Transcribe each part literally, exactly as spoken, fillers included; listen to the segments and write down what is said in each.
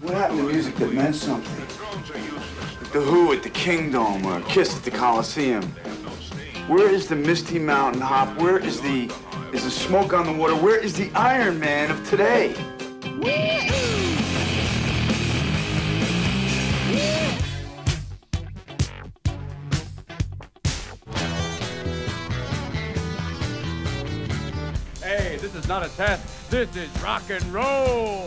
What happened to music that meant something? Like the Who at the Kingdom or Kiss at the Coliseum. Where is the Misty Mountain Hop? Where is the is the Smoke on the Water? Where is the Iron Man of today? Hey, this is not a test. This is rock and roll.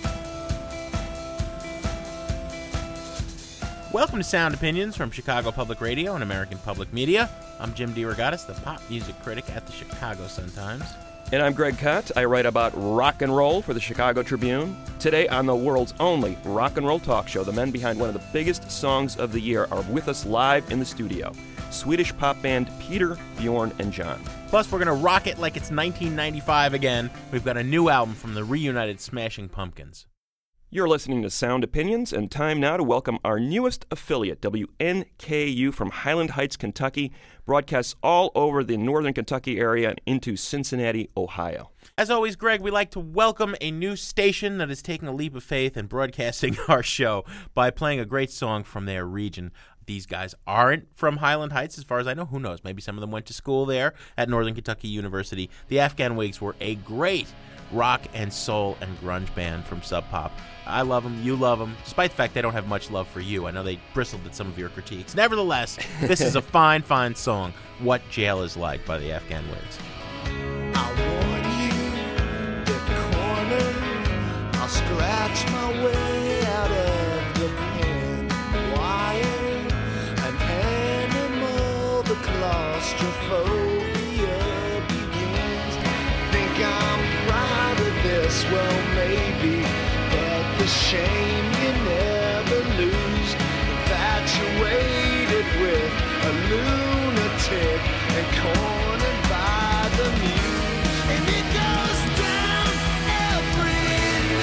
Welcome to Sound Opinions from Chicago Public Radio and American Public Media. I'm Jim DeRogatis, the pop music critic at the Chicago Sun-Times. And I'm Greg Kot. I write about rock and roll for the Chicago Tribune. Today on the world's only rock and roll talk show, the men behind one of the biggest songs of the year are with us live in the studio. Swedish pop band Peter, Bjorn, and John. Plus, we're going to rock it like it's nineteen ninety-five again. We've got a new album from the reunited Smashing Pumpkins. You're listening to Sound Opinions, and time now to welcome our newest affiliate, W N K U from Highland Heights, Kentucky, broadcasts all over the northern Kentucky area and into Cincinnati, Ohio. As always, Greg, we like to welcome a new station that is taking a leap of faith and broadcasting our show by playing a great song from their region. These guys aren't from Highland Heights, as far as I know. Who knows? Maybe some of them went to school there at Northern Kentucky University. The Afghan Wigs were a great rock and soul and grunge band from Sub Pop. I love them. You love them. Despite the fact they don't have much love for you. I know they bristled at some of your critiques. Nevertheless, this is a fine, fine song, What Jail Is Like by the Afghan Wigs. I warn you, if cornered, I'll scratch my way out of the pen. Wire, an animal, the claustrophobia begins. Think I'm proud of this? Well, maybe. The shame you never lose, infatuated with a lunatic and cornered by the muse. And it goes down every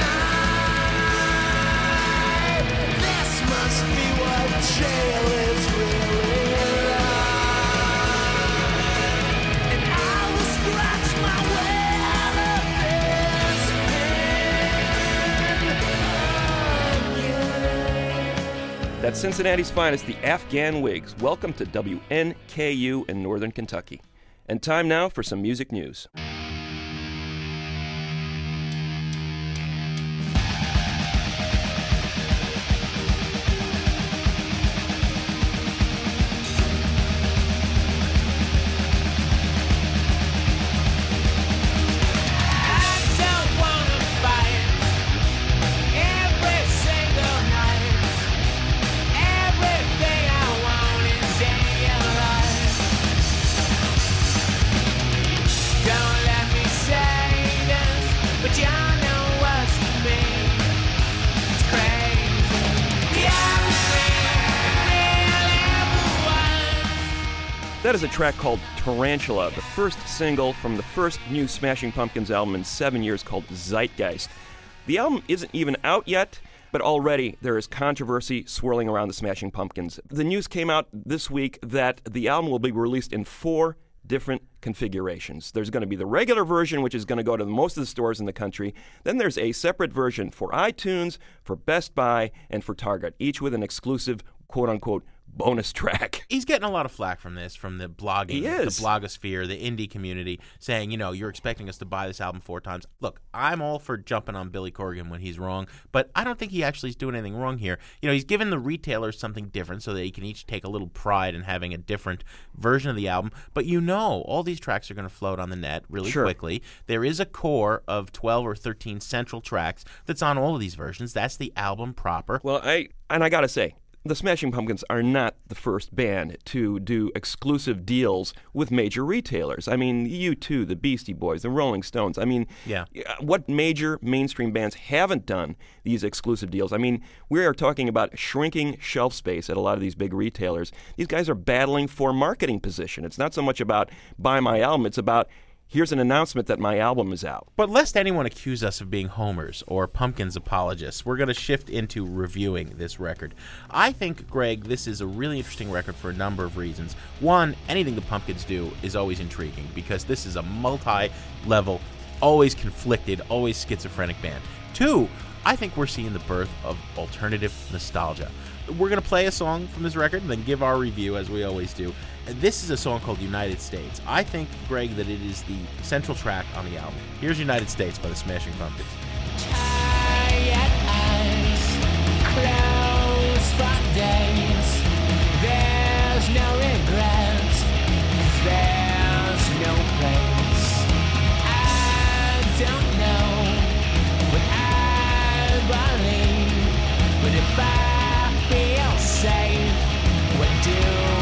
night. This must be what jail is really like. And I will scratch my way out of this pen. That's Cincinnati's finest, the Afghan Wigs. Welcome to W N K U in Northern Kentucky. And time now for some music news. That is a track called Tarantula, the first single from the first new Smashing Pumpkins album in seven years called Zeitgeist. The album isn't even out yet, but already there is controversy swirling around the Smashing Pumpkins. The news came out this week that the album will be released in four different configurations. There's going to be the regular version, which is going to go to most of the stores in the country. Then there's a separate version for iTunes, for Best Buy, and for Target, each with an exclusive, quote-unquote, bonus track. He's getting a lot of flack from this, from the blogging, He is. the blogosphere, the indie community, saying, you know, you're expecting us to buy this album four times. Look, I'm all for jumping on Billy Corgan when he's wrong, but I don't think he actually is doing anything wrong here. You know, he's given the retailers something different so that he can each take a little pride in having a different version of the album. But you know, all these tracks are going to float on the net really Sure. quickly. There is a core of twelve or thirteen central tracks that's on all of these versions. That's the album proper. Well, I and I gotta say, the Smashing Pumpkins are not the first band to do exclusive deals with major retailers. I mean, U two, the Beastie Boys, the Rolling Stones. I mean, Yeah. what major mainstream bands haven't done these exclusive deals? I mean, we are talking about shrinking shelf space at a lot of these big retailers. These guys are battling for marketing position. It's not so much about buy my album. It's about here's an announcement that my album is out. But lest anyone accuse us of being homers or Pumpkins apologists, we're going to shift into reviewing this record. I think, Greg, this is a really interesting record for a number of reasons. One, anything the Pumpkins do is always intriguing because this is a multi-level, always conflicted, always schizophrenic band. Two, I think we're seeing the birth of alternative nostalgia. We're going to play a song from this record and then give our review, as we always do. This is a song called United States. I think, Greg, that it is the central track on the album. Here's United States by the Smashing Pumpkins. Tired eyes, close for days. There's no regrets, 'cause there's no place. I don't know what I believe, but if I feel safe, what do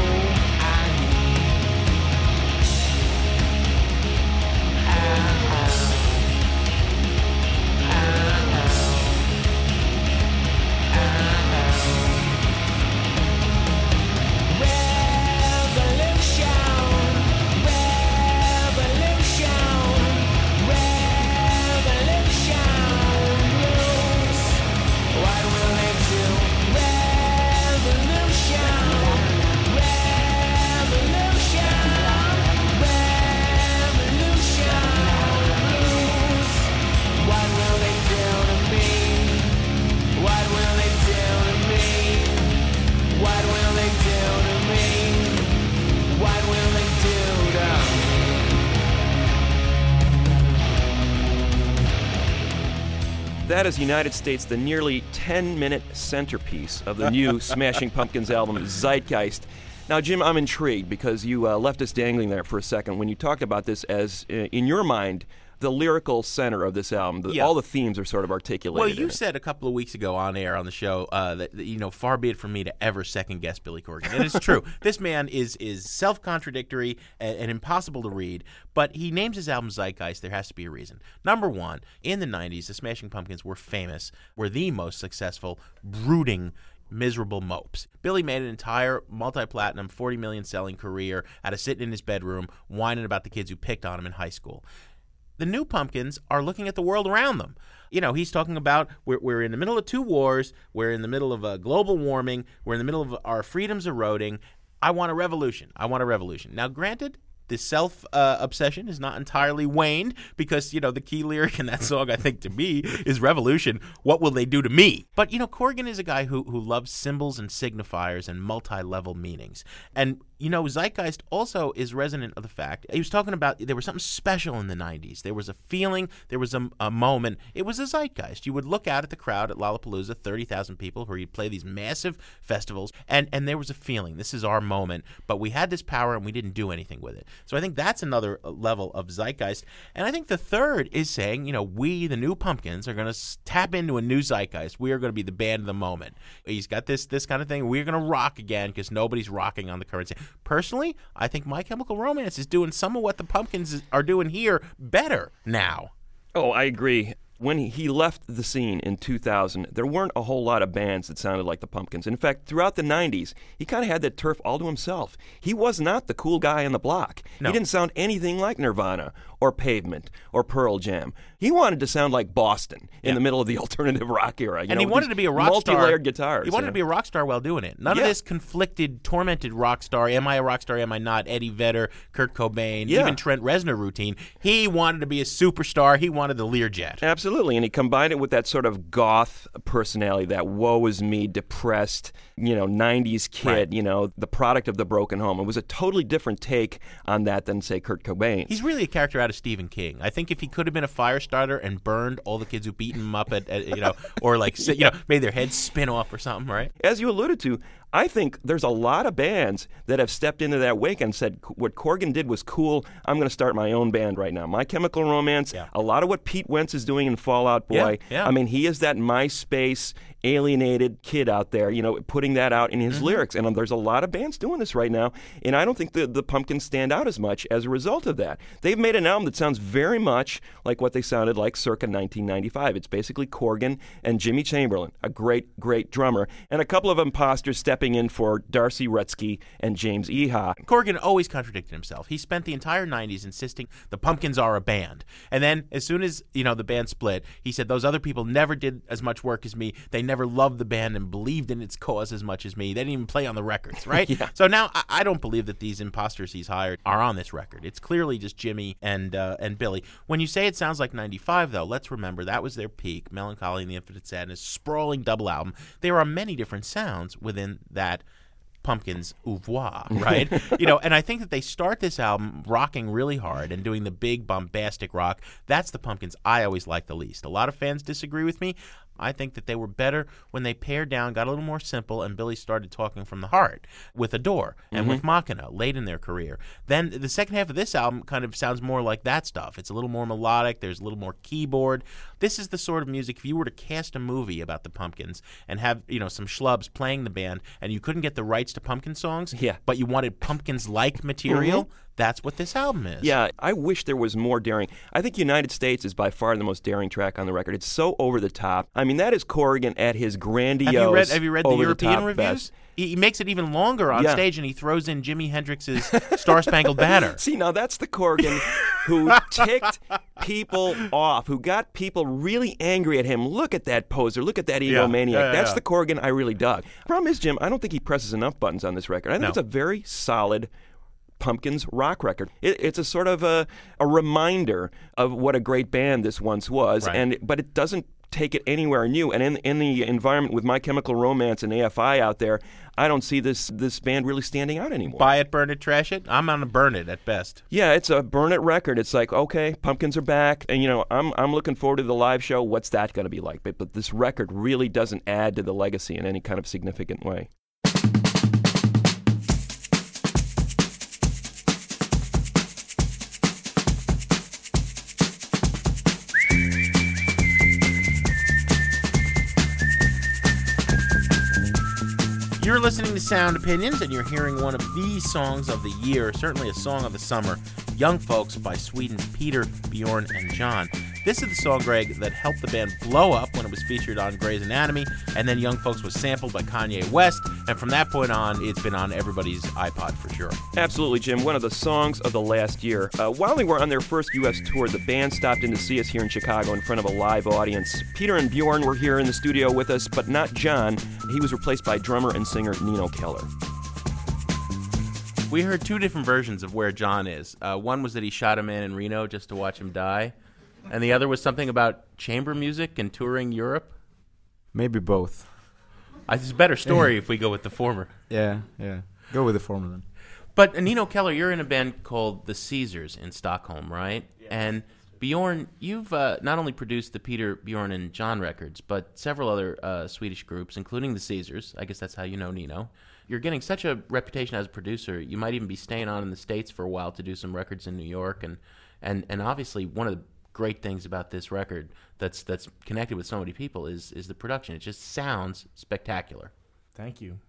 That is United States, the nearly ten-minute centerpiece of the new Smashing Pumpkins album, Zeitgeist. Now, Jim, I'm intrigued because you uh, left us dangling there for a second when you talked about this as, uh, in your mind, the lyrical center of this album. The, Yeah. All the themes are sort of articulated. Well, you in it. said a couple of weeks ago on air on the show uh, that, that, you know, far be it from me to ever second guess Billy Corgan. And it's true. This man is is self-contradictory and, and impossible to read, but he names his album Zeitgeist. There has to be a reason. Number one, in the nineties, the Smashing Pumpkins were famous, were the most successful, brooding, miserable mopes. Billy made an entire multi-platinum, forty million selling career out of sitting in his bedroom whining about the kids who picked on him in high school. The new Pumpkins are looking at the world around them. You know, he's talking about we're, we're in the middle of two wars, we're in the middle of uh, global warming, we're in the middle of our freedoms eroding. I want a revolution. I want a revolution. Now, granted, the self-obsession uh, is not entirely waned because, you know, the key lyric in that song, I think, to me, is revolution. What will they do to me? But, you know, Corgan is a guy who, who loves symbols and signifiers and multi-level meanings. And, you know, Zeitgeist also is resonant of the fact, he was talking about there was something special in the nineties. There was a feeling, there was a, a moment. It was a zeitgeist. You would look out at the crowd at Lollapalooza, thirty thousand people, where you'd play these massive festivals, and, and there was a feeling, this is our moment, but we had this power and we didn't do anything with it. So I think that's another level of zeitgeist. And I think the third is saying, you know, we, the new Pumpkins, are going to tap into a new zeitgeist. We are going to be the band of the moment. He's got this this kind of thing. We're going to rock again because nobody's rocking on the current scene. Personally, I think My Chemical Romance is doing some of what the Pumpkins are doing here better now. Oh, I agree. When he left the scene in two thousand, there weren't a whole lot of bands that sounded like the Pumpkins. In fact, throughout the nineties, he kind of had that turf all to himself. He was not the cool guy on the block. No. He didn't sound anything like Nirvana or Pavement or Pearl Jam. He wanted to sound like Boston in Yeah. the middle of the alternative rock era. You And know, he with wanted these to be a rock star. multi-layered guitars. He wanted you to know. be a rock star while doing it. None Yeah. of this conflicted, tormented rock star. Am I a rock star? Am I not? Eddie Vedder, Kurt Cobain, Yeah. even Trent Reznor routine. He wanted to be a superstar. He wanted the Learjet. Absolutely, and he combined it with that sort of goth personality, that woe is me, depressed, you know, nineties kid, Right. you know, the product of the broken home. It was a totally different take on that than, say, Kurt Cobain. He's really a character out of Stephen King. I think if he could have been a fire starter and burned all the kids who beat him up at, at you know, or like, you know, made their heads spin off or something, right? As you alluded to, I think there's a lot of bands that have stepped into that wake and said, what Corgan did was cool. I'm going to start my own band right now. My Chemical Romance, Yeah. a lot of what Pete Wentz is doing in Fall Out Boy. Yeah, yeah. I mean, he is that MySpace alienated kid out there, you know, putting that out in his Mm-hmm. lyrics. And um, there's a lot of bands doing this right now. And I don't think the, the Pumpkins stand out as much as a result of that. They've made an album that sounds very much like what they sounded like circa nineteen ninety-five. It's basically Corgan and Jimmy Chamberlin, a great, great drummer, and a couple of imposters stepping stepping in for Darcy Rutsky and James Iha. Corgan always contradicted himself. He spent the entire nineties insisting the Pumpkins are a band. And then as soon as, you know, the band split, he said those other people never did as much work as me. They never loved the band and believed in its cause as much as me. They didn't even play on the records, right? Yeah. So now I, I don't believe that these imposters he's hired are on this record. It's clearly just Jimmy and uh, and Billy. When you say it sounds like ninety-five, though, let's remember that was their peak. Melancholy and the Infinite Sadness, sprawling double album. There are many different sounds within that Pumpkins oeuvre, right? You know, and I think that they start this album rocking really hard and doing the big bombastic rock. That's the Pumpkins I always liked the least. A lot of fans disagree with me. I think that they were better when they pared down, got a little more simple, and Billy started talking from the heart with Adore and Mm-hmm. with Machina late in their career. Then the second half of this album kind of sounds more like that stuff. It's a little more melodic. There's a little more keyboard. This is the sort of music, if you were to cast a movie about the Pumpkins and have, you know, some schlubs playing the band and you couldn't get the rights to Pumpkin songs, Yeah. but you wanted Pumpkins-like material, that's what this album is. Yeah, I wish there was more daring. I think United States is by far the most daring track on the record. It's so over the top. I mean, that is Corrigan at his grandiose, Have you read, have you read the European over-the-top reviews? best. He, he makes it even longer on Yeah. stage, and he throws in Jimi Hendrix's Star Spangled Banner. See, now that's the Corrigan who ticked people off, who got people really angry at him. Look at that poser. Look at that Yeah, egomaniac. yeah, yeah, That's yeah. the Corrigan I really dug. Problem is, Jim, I don't think he presses enough buttons on this record. I think No. it's a very solid Pumpkins rock record. It, it's a sort of a, a reminder of what a great band this once was, Right. and but it doesn't take it anywhere new. And in in the environment with My Chemical Romance and A F I out there, I don't see this this band really standing out anymore. Buy it, burn it, trash it. I'm on a burn it at best. Yeah, it's a burn it record. It's like, okay, Pumpkins are back, and you know, I'm I'm looking forward to the live show. What's that going to be like? But but this record really doesn't add to the legacy in any kind of significant way. You're listening to Sound Opinions, and you're hearing one of the songs of the year, certainly a song of the summer, Young Folks by Sweden's Peter, Bjorn, and John. This is the song, Greg, that helped the band blow up when it was featured on Grey's Anatomy, and then Young Folks was sampled by Kanye West, and from that point on, it's been on everybody's iPod for sure. Absolutely, Jim. One of the songs of the last year. Uh, while they were on their first U S tour, the band stopped in to see us here in Chicago in front of a live audience. Peter and Bjorn were here in the studio with us, but not John. He was replaced by drummer and singer Nino Keller. We heard two different versions of where John is. Uh, one was that he shot a man in Reno just to watch him die, and the other was something about chamber music and touring Europe. Maybe both. Uh, It's a better story if we go with the former. Yeah, yeah. Go with the former then. But uh, Nino Keller, you're in a band called The Caesars in Stockholm, right? And Bjorn, you've uh, not only produced the Peter, Bjorn, and John records, but several other uh, Swedish groups, including The Caesars. I guess that's how you know Nino. You're getting such a reputation as a producer, you might even be staying on in the States for a while to do some records in New York. And, and, and obviously, one of the great things about this record that's that's connected with so many people is is the production. It just sounds spectacular. Thank you.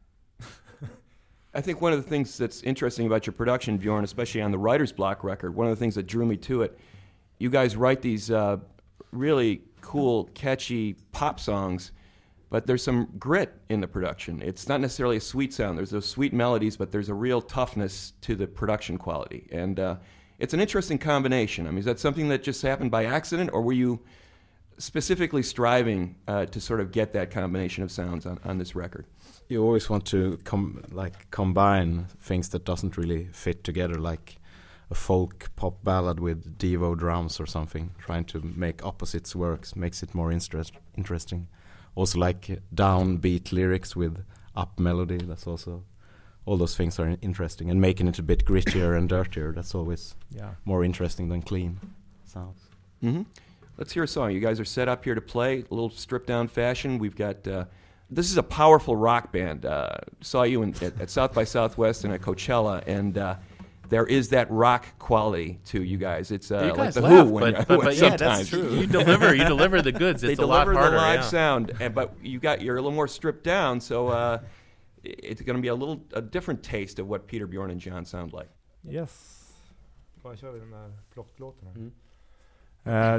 I think one of the things that's interesting about your production, Bjorn, especially on the Writer's Block record, one of the things that drew me to it, you guys write these uh, really cool, catchy pop songs, but there's some grit in the production. It's not necessarily a sweet sound. There's those sweet melodies, but there's a real toughness to the production quality. And uh, it's an interesting combination. I mean, is that something that just happened by accident, or were you specifically striving uh, to sort of get that combination of sounds on, on this record? You always want to com- like combine things that doesn't really fit together, like a folk pop ballad with Devo drums or something. Trying to make opposites work makes it more interest- interesting. Also like uh, downbeat lyrics with up melody. That's also, all those things are interesting. And making it a bit grittier and dirtier, that's always Yeah. more interesting than clean sounds. Mm-hmm. Let's hear a song. You guys are set up here to play, a little stripped-down fashion. We've got, uh, this is a powerful rock band. Uh, saw you in, at, at South by Southwest and at Coachella, and uh, there is that rock quality to you guys. It's uh, You like guys the laugh, Who. When but, you're- but, when but yeah, that's sometimes. true. You deliver, you deliver the goods. They It's a lot deliver harder. the live yeah. sound, and but you got you're a little more stripped down, so uh, it's going to be a little a different taste of what Peter, Bjorn, and John sound like. Yes. Vad kör vi den där plottlåten här? Mm. Eh,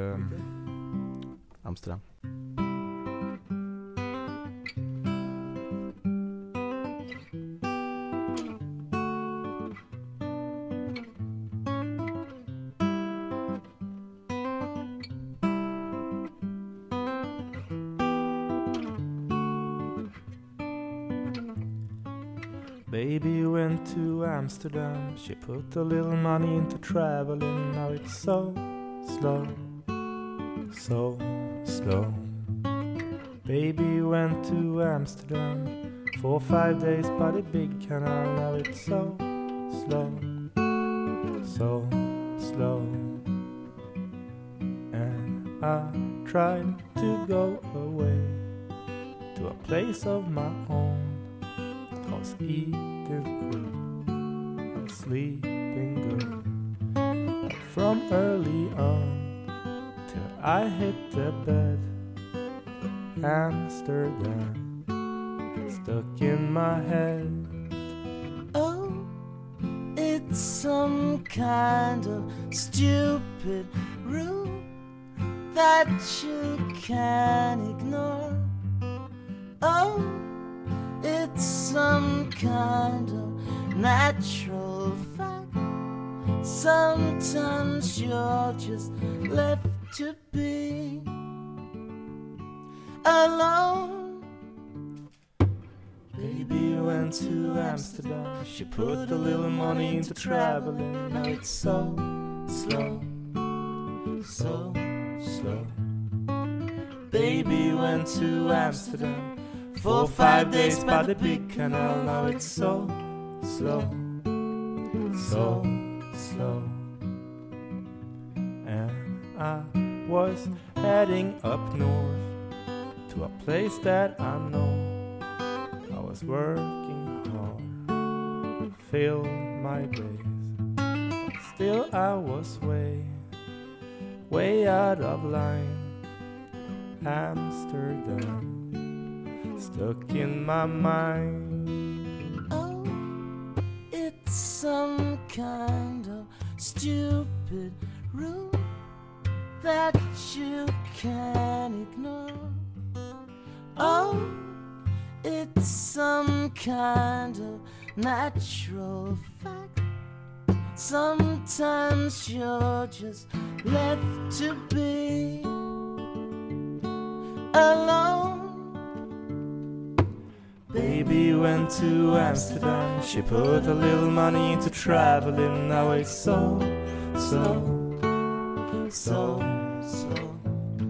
ehm, Amsterdam. Baby went to Amsterdam. She put a little money into traveling. Now it's so slow, so slow. Baby went to Amsterdam for five days by the big canal. Now it's so slow, so slow. And I tried to go away to a place of my own. I was eating good, I was sleeping good. From early on till I hit the bed, Amsterdam stuck in my head. Oh, it's some kind of stupid rule that you can't ignore. Oh, it's some kind of natural fact. Sometimes you're just left to be alone. Baby went to Amsterdam. She put a little money into traveling. Now it's so slow, so slow. Baby went to Amsterdam for five days by the big canal. Now it's so slow, so slow. And I was heading up north to a place that I know. I was working hard, filled my days. Still I was way, way out of line. Amsterdam stuck in my mind. Oh, it's some kind of stupid rule that you can't ignore. Oh, it's some kind of natural fact. Sometimes you're just left to be alone. Baby went to Amsterdam. She put a little money into traveling. Now it's so, so, so, so.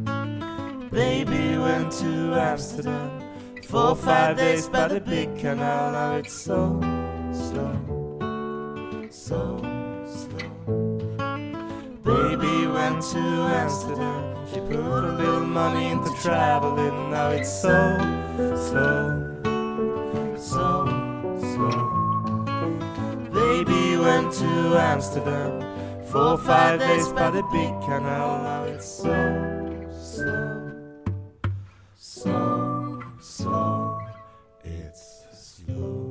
Baby went to Amsterdam for five days by the big canal. Now it's so slow, so slow. Baby went to Amsterdam. She put a little money into traveling. Now it's so slow, so slow. Baby went to Amsterdam for five days by the big canal. Now it's so slow, so slow. It's slow.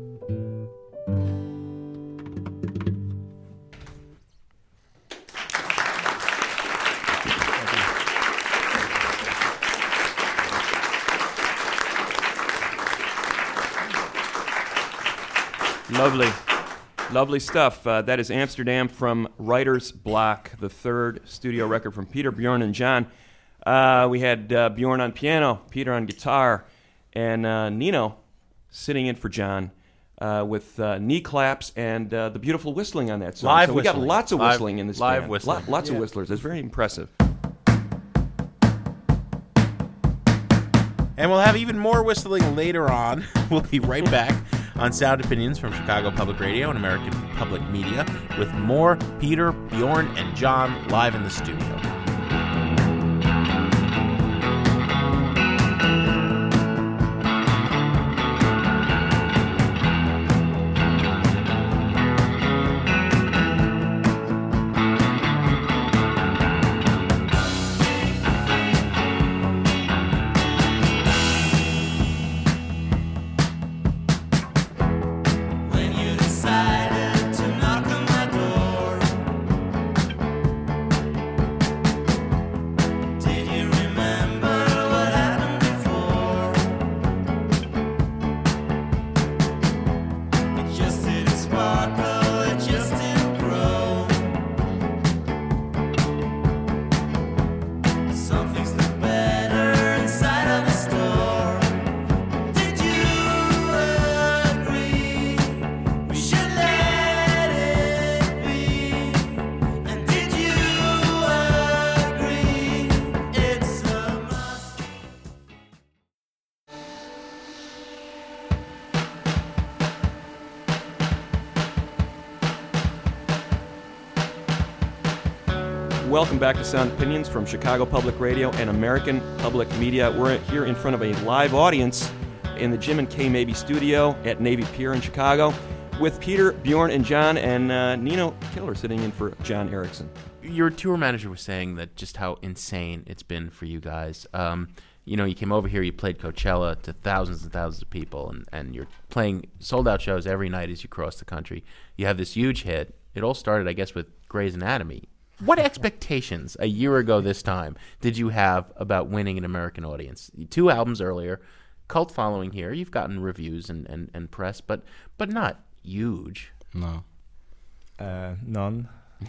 Lovely. Lovely stuff. Uh, that is Amsterdam from Writer's Block, the third studio record from Peter, Bjorn, and John. Uh, we had uh, Bjorn on piano, Peter on guitar, and uh, Nino sitting in for John uh, with uh, knee claps and uh, the beautiful whistling on that song. Live so we whistling. got lots of Live- whistling in this live band. whistling. Lot- lots Yeah. of whistlers. It's very impressive. And we'll have even more whistling later on. We'll be right back on Sound Opinions from Chicago Public Radio and American Public Media with more Peter, Bjorn, and John live in the studio. When you decided to knock on my door, welcome back to Sound Opinions from Chicago Public Radio and American Public Media. We're here in front of a live audience in the Jim and Kay Mabey studio at Navy Pier in Chicago with Peter, Bjorn, and John, and uh, Nino Killer sitting in for John Erickson. Your tour manager was saying that just how insane it's been for you guys. Um, you know, you came over here, you played Coachella to thousands and thousands of people, and, and you're playing sold-out shows every night as you cross the country. You have this huge hit. It all started, I guess, with Grey's Anatomy. What expectations a year ago this time did you have about winning an American audience? Two albums earlier, cult following here. You've gotten reviews and, and, and press, but but not huge. No. Uh, none.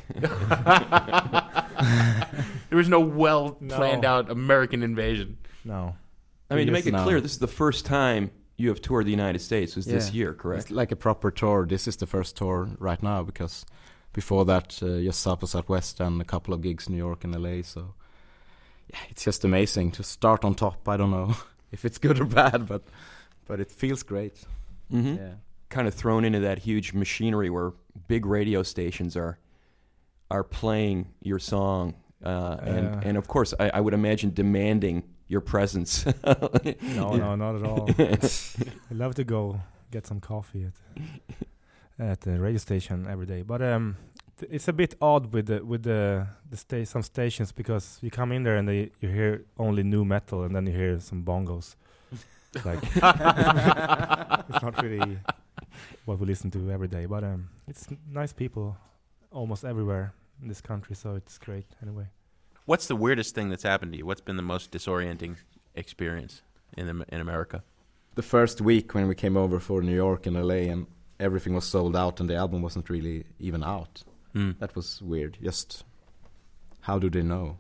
There was no well-planned-out No. American invasion. No. I mean, to make it No. clear, this is the first time you have toured the United States. Was this Yeah. year, correct? It's like a proper tour. This is the first tour right now because before that, uh, just South by Southwest and a couple of gigs in New York and L A. So, yeah, it's just amazing to start on top. I don't know if it's good or bad, but but it feels great. Mm-hmm. Yeah. Kind of thrown into that huge machinery where big radio stations are are playing your song, uh, and Yeah. and of course, I, I would imagine demanding your presence. No, no, not at all. I love to go get some coffee at at the radio station every day, but um, th- it's a bit odd with the with the the sta- some stations because you come in there and they, you hear only new metal and then you hear some bongos. Like it's not really what we listen to every day, but um, it's n- nice people almost everywhere in this country, so it's great anyway. What's the weirdest thing that's happened to you? What's been the most disorienting experience in Am- in America? The first week when we came over for New York and L A and everything was sold out and the album wasn't really even out. Mm. That was weird. Just how do they know?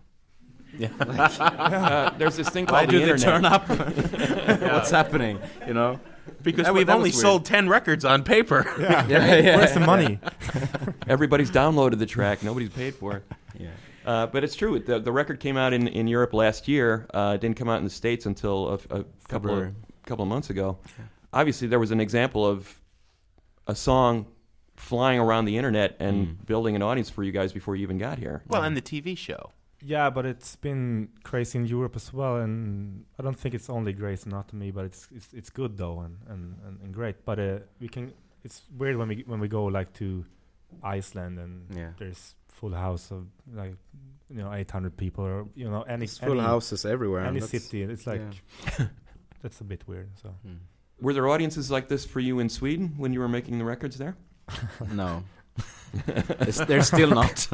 uh, there's this thing Why called do the they internet. turn up? What's happening? You know? Because That wa- we've that only was weird. sold ten records on paper. Yeah, Yeah, yeah. Where's the money? Everybody's downloaded the track. Nobody's paid for it. Yeah. Uh, but it's true. The, the record came out in, in Europe last year. Uh, it didn't come out in the States until a, a couple of, February. couple of months ago. Obviously, there was an example of a song flying around the internet and Mm. building an audience for you guys before you even got here. Well, and the T V show. Yeah, but it's been crazy in Europe as well, and I don't think it's only Grey's Anatomy, but it's it's it's good though and and, and, and great. But uh, we can. It's weird when we when we go like to Iceland and Yeah. there's full house of like you know eight hundred people or you know any It's full any, houses everywhere. and any that's- city. It's like yeah. that's a bit weird. So Mm. Were there audiences like this for you in Sweden when you were making the records there? No. It's, they're still not.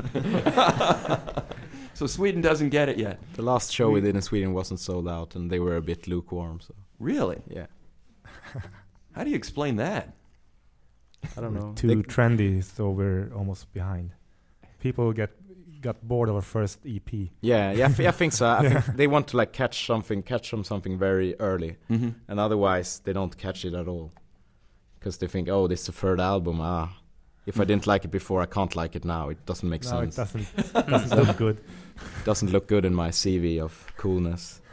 So Sweden doesn't get it yet. The last show we did in Sweden wasn't sold out, and they were a bit lukewarm. So Really? yeah, How do you explain that? I don't know. too They- trendy, so we're almost behind. People get got bored of our first E P. yeah, yeah, I thi- I think so. I think they want to like catch something, catch them something very early, Mm-hmm. and otherwise they don't catch it at all, because they think, oh, this is the third album. Ah, if I didn't like it before, I can't like it now. It doesn't make No, it sense. doesn't doesn't look good. Doesn't look good in my C V of coolness.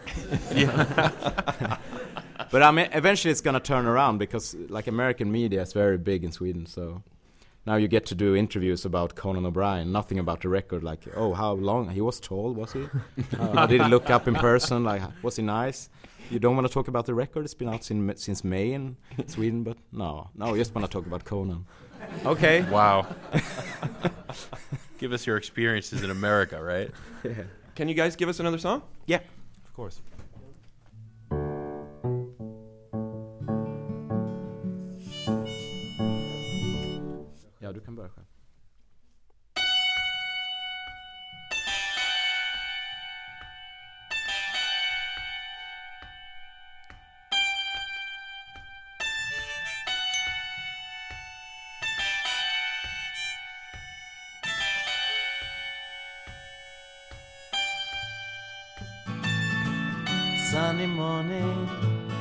But I mean, eventually it's gonna turn around because like American media is very big in Sweden. So now you get to do interviews about Conan O'Brien, nothing about the record. Like, oh, how long he was tall, was he? How, how did he look up in person? Like, was he nice? You don't want to talk about the record. It's been out since since May in Sweden, but no, no, you just want to talk about Conan. Okay. Wow. Give us your experiences in America, right? Yeah. Can you guys give us another song? Yeah. Of course. Ja, du kan börja själv. Sunny morning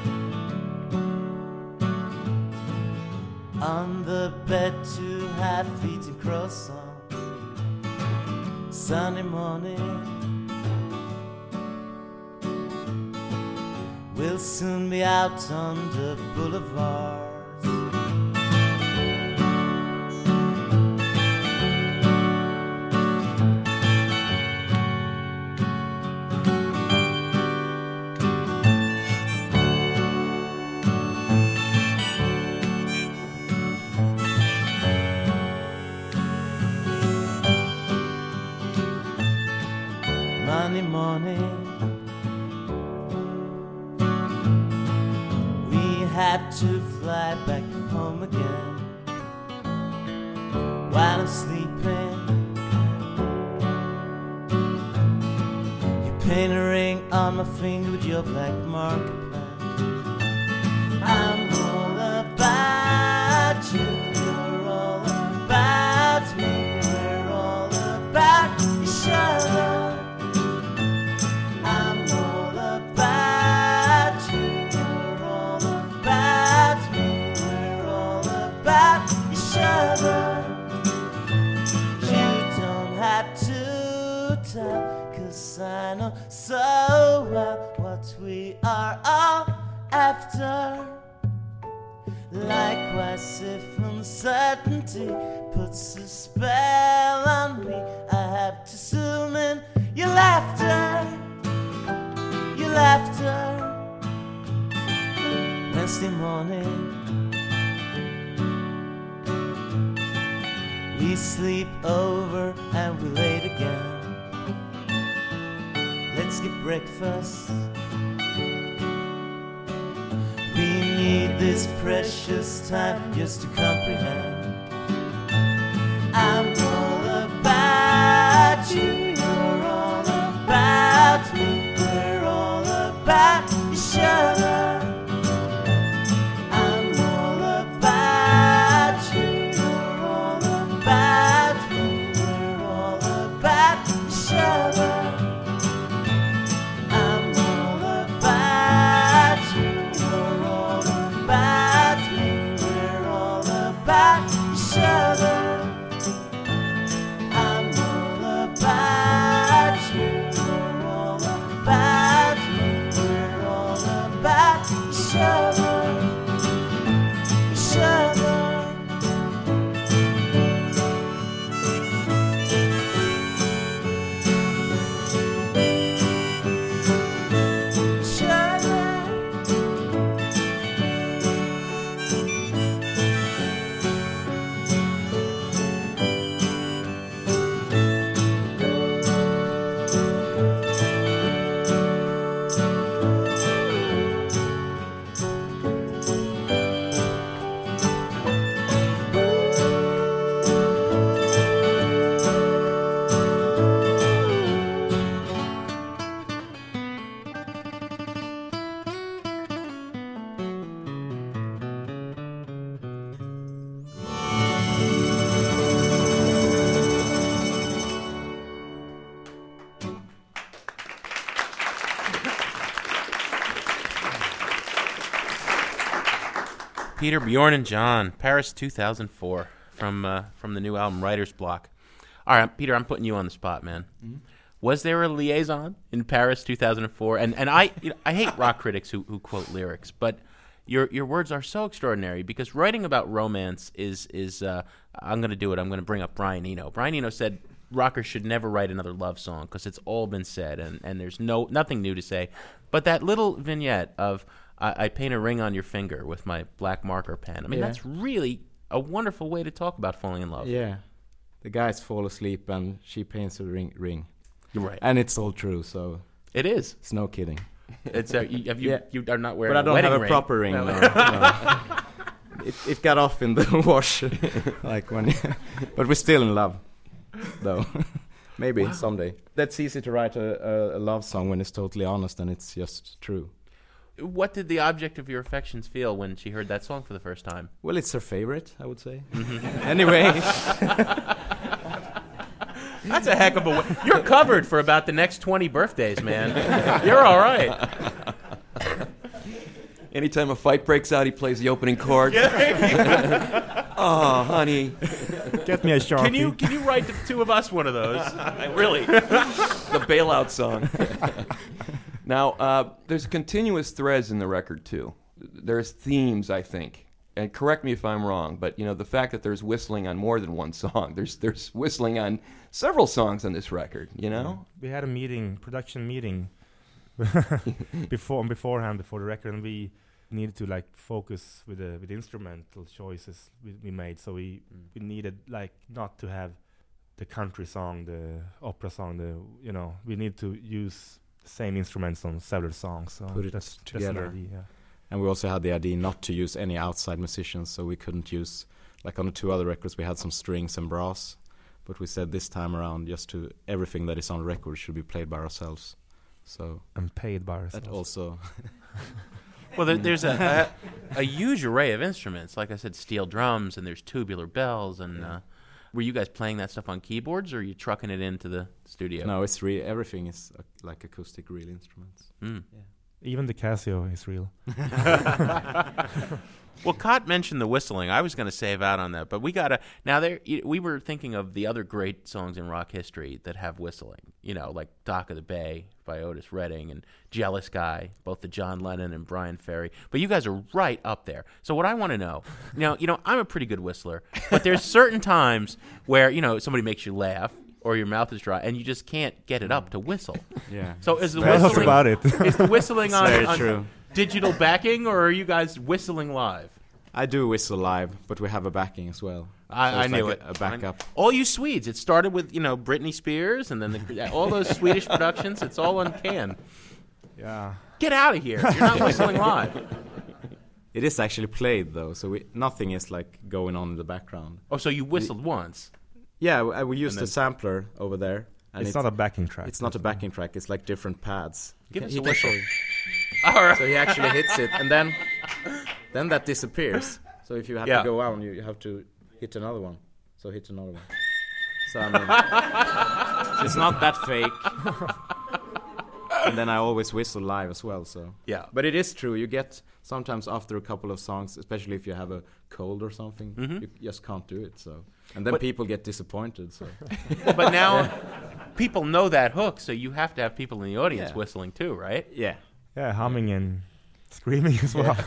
on the bed, two half feet and cross on. Sunny morning, we'll soon be out on the boulevards. have to fly back home again. While I'm sleeping, you paint a ring on my finger with your black marker pen. I'm all about you, you're all about me, we're all about each other. I'm all about you, you're all about me, we're all about each other. You don't have to tell, 'cause I know so well what we are all after. Likewise, if uncertainty puts a spell on me, I have to zoom in your laughter, your laughter. Wednesday morning, we sleep over and we late again. Let's get breakfast. We need this precious time just to comprehend. I'm all about you, you're all about me, we're all about each other. I'm all about you, you're all about me, we're all about each other. I'm all about you, you're all about me, we're all about each other. I'm all about you, you're all about me, we're all about each other, each other. Each other. Peter, Bjorn, and John, Paris two thousand four, from uh, from the new album Writer's Block. All right, Peter, I'm putting you on the spot, man. Mm-hmm. Was there a liaison in Paris two thousand four? And and I you know, I hate rock critics who, who quote lyrics, but your your words are so extraordinary because writing about romance is is uh, I'm going to do it. I'm going to bring up Brian Eno. Brian Eno said rockers should never write another love song because it's all been said and, and there's no nothing new to say. But that little vignette of I, I paint a ring on your finger with my black marker pen. I mean, Yeah. that's really a wonderful way to talk about falling in love. Yeah, the guys fall asleep and she paints a ring. ring. You're right. And it's all true, so It is. it's no kidding. It's uh, you, have you, Yeah. you are not wearing But I a don't wedding have a ring. proper ring. No, no. It, it got off in the wash, like when. But we're still in love, though. Maybe Wow. someday. That's easy to write a, a, a love song when it's totally honest and it's just true. What did the object of your affections feel when she heard that song for the first time? Well, it's her favorite, I would say. Anyway, That's a heck of a way. You're covered for about the next twenty birthdays, man. You're all right. Anytime a fight breaks out, he plays the opening chord. Oh, honey. Get me a Sharpie. Can you can you write the two of us one of those? Really? The bailout song. Now, uh, there's continuous threads in the record, too. There's themes, I think. And correct me if I'm wrong, but, you know, the fact that there's whistling on more than one song, there's there's whistling on several songs on this record, you know? We had a meeting, production meeting, before beforehand before the record, and we needed to like focus with the with the instrumental choices we, we made. So we we needed like not to have the country song, the opera song, the you know we need to use the same instruments on several songs. So Put it that's, together. That's an idea, And we also had the idea not to use any outside musicians, so we couldn't use, like on the two other records, we had some strings and brass, but we said this time around, just to everything that is on record should be played by ourselves. So And paid by ourselves. that also, Well, there, there's a, a a huge array of instruments. Like I said, steel drums, and there's tubular bells. And uh, were you guys playing that stuff on keyboards, or are you trucking it into the studio? no, it's re- everything is uh, like acoustic real instruments. Mm. Even the Casio is real. Well, Cott mentioned the whistling. I was going to save out on that, but we got to now. There, y- we were thinking of the other great songs in rock history that have whistling. You know, like "Dock of the Bay" by Otis Redding and "Jealous Guy," both the John Lennon and Brian Ferry. But you guys are right up there. So what I want to know, now, you know, I'm a pretty good whistler, but there's certain times where you know somebody makes you laugh or your mouth is dry and you just can't get it up to whistle. Yeah. So is the Tell us whistling about it. is the whistling on, very on true. digital backing, or are you guys whistling live? I do whistle live, but we have a backing as well. I, So I it's knew like it. A, a backup. All you Swedes. It started with you know Britney Spears, and then the, all those Swedish productions. It's all on can. Yeah. Get out of here! You're not whistling live. It is actually played though, so we, nothing is like going on in the background. Oh, so you whistled once? Yeah, we, we used And the then- sampler over there. And It's not a backing track. It's not a backing track. It's like different pads. Give He us can- a he can whistle. show you. All right. So he actually hits it, and then then that disappears. So if you have Yeah. to go on, you, you have to hit another one. So hit another one. So I mean, so it's not that fake. And then I always whistle live as well. So Yeah. but it is true. You get sometimes after a couple of songs, especially if you have a cold or something, Mhm. you just can't do it. So and then But- people get disappointed. So But now people know that hook, so you have to have people in the audience Yeah. whistling too, right? yeah. Yeah, humming and screaming as well.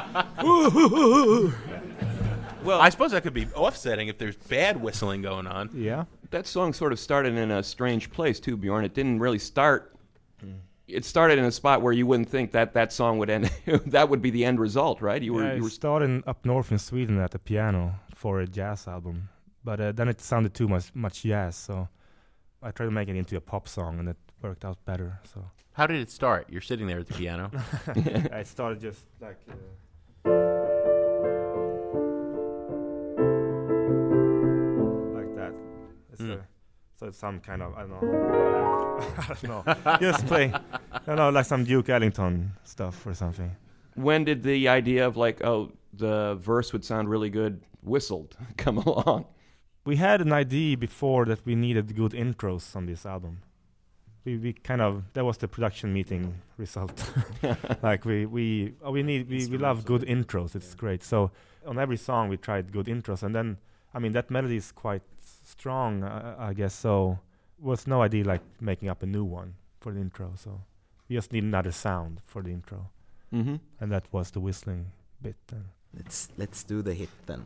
Well, I suppose that could be offsetting if there's bad whistling going on. Yeah. That song sort of started in a strange place too, Bjorn. It didn't really start. It started in a spot where you wouldn't think that that song would end. That would be the end result, right? You were, Yeah, you I were. started up north in Sweden at the piano for a jazz album, but uh, then it sounded too much much jazz, so I tried to make it into a pop song, and it worked out better. So How did it start? You're sitting there at the piano. I started just like. Uh, like that. It's Mm. uh, so it's some kind of I don't know. I don't know. Just play, I don't know, like some Duke Ellington stuff or something. When did the idea of like, oh, the verse would sound really good whistled come along? We had an idea before that we needed good intros on this album. We we kind of that was the production meeting result. Like we we oh, we need we, we love good intros. It's great. So on every song we tried good intros, and then I mean that melody is quite strong, uh, I guess. So was no idea like making up a new one for the intro. So we just need another sound for the intro, Mm-hmm. and that was the whistling bit. Uh, Let's let's do the hit then.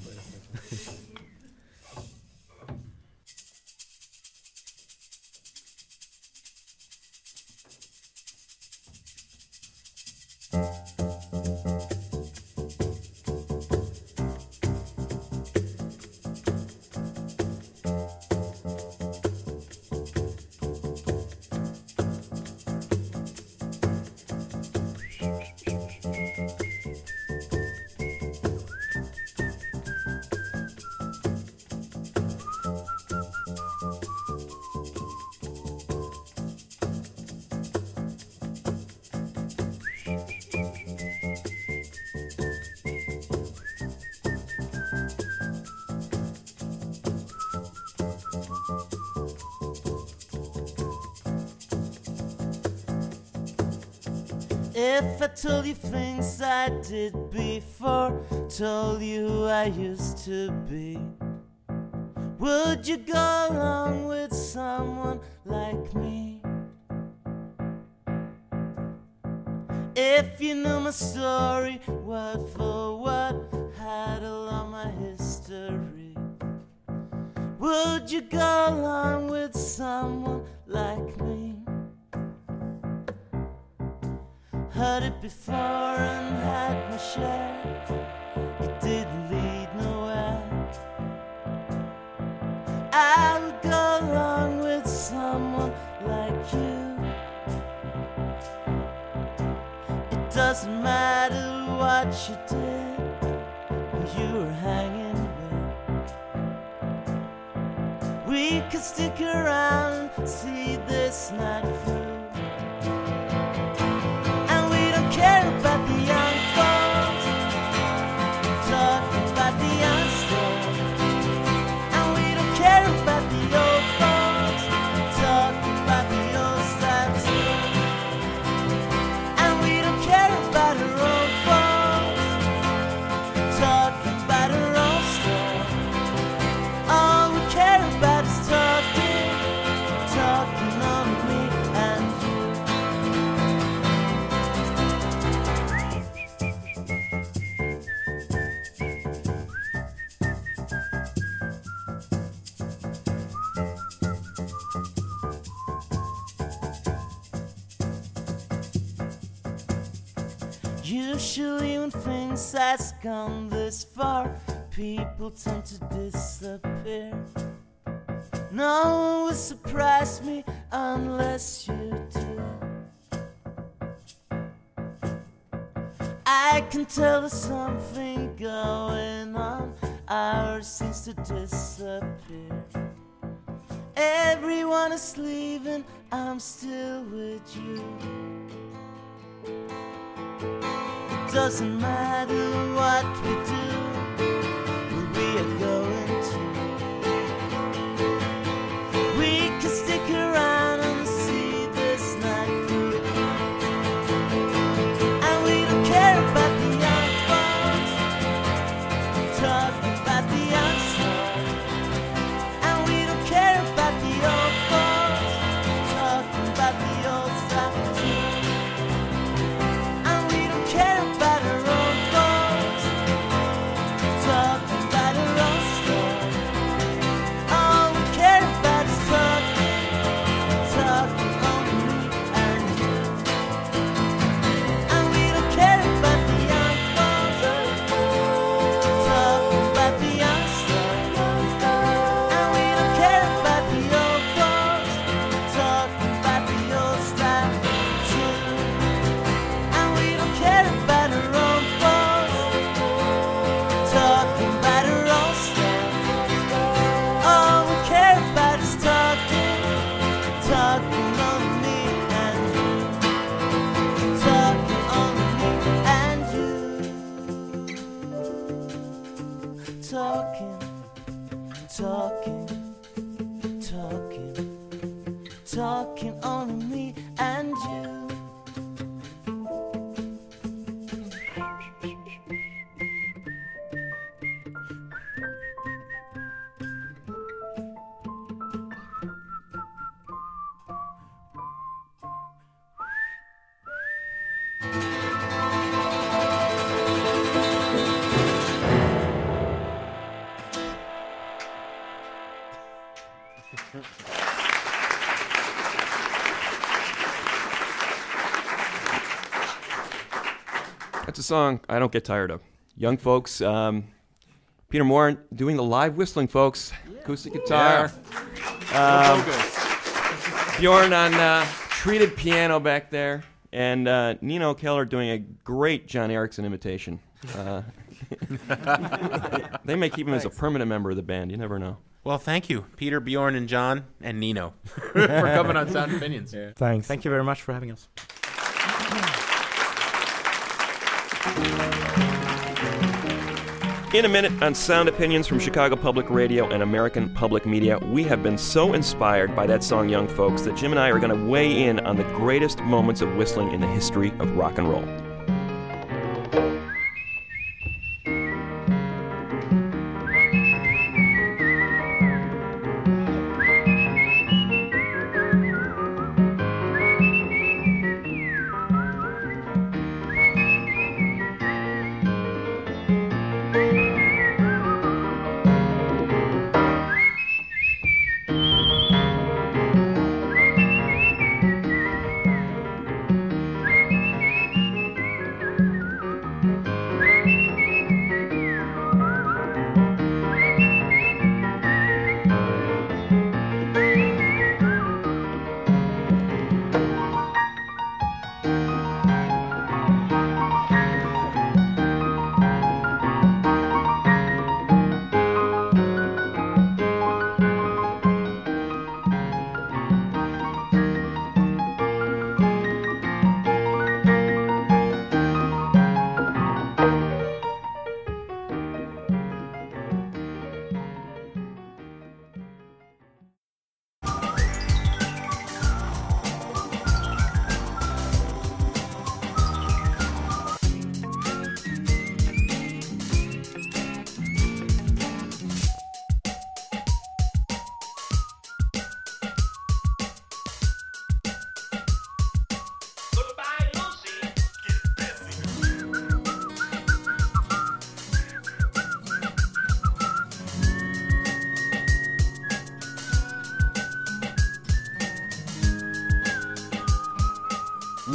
If I told you things I did before, told you who I used to be, would you go along with someone like me? If you knew my story, word for word, had all of my history, would you go along with someone like me? Heard it before and had my share. It didn't lead nowhere. I would go along with someone like you. It does doesn't matter what you did when you were hanging with. We could stick around and see this night through. And we don't care about the young folks talking about the young stuff. And we don't care about the old folks talking about the old stuff too. And we don't care about our own folks talking about our own stuff. All we care about is talking, talking on me and you. Usually when things has gone this far, people tend to disappear. No one will surprise me unless you do. I can tell there's something going on. Ours seems to disappear. Everyone is leaving, I'm still with you. It doesn't matter what we do, where we are going to. We can stick around and see this night through. And we don't care about the young folks talking about the young stuff. And we don't care about the old folks talking about the old stuff too. And we don't care about our own folks talking about our own stuff. All we care about is talking, talking on me and you. And we don't care about the young folks talking about the young stuff. And we don't care about the old folks talking about the old stuff too. And we don't care about our own folks talking about our own stuff. All we care about is talking, talking on me and you. Talking on me and you. Talking, talking, talking, talking on me and you. That's a song I don't get tired of. Young folks, um, Peter Moore doing the live whistling, folks. Acoustic guitar. Um, Bjorn on uh, treated piano back there. And uh, Nino Keller doing a great John Erickson imitation. Uh, they may keep him as a permanent member of the band. You never know. Well, thank you, Peter, Bjorn, and John, and Nino, for coming on Sound Opinions. Yeah. Thanks. Thank you very much for having us. In a minute on Sound Opinions from Chicago Public Radio and American Public Media, we have been so inspired by that song, Young Folks, that Jim and I are going to weigh in on the greatest moments of whistling in the history of rock and roll.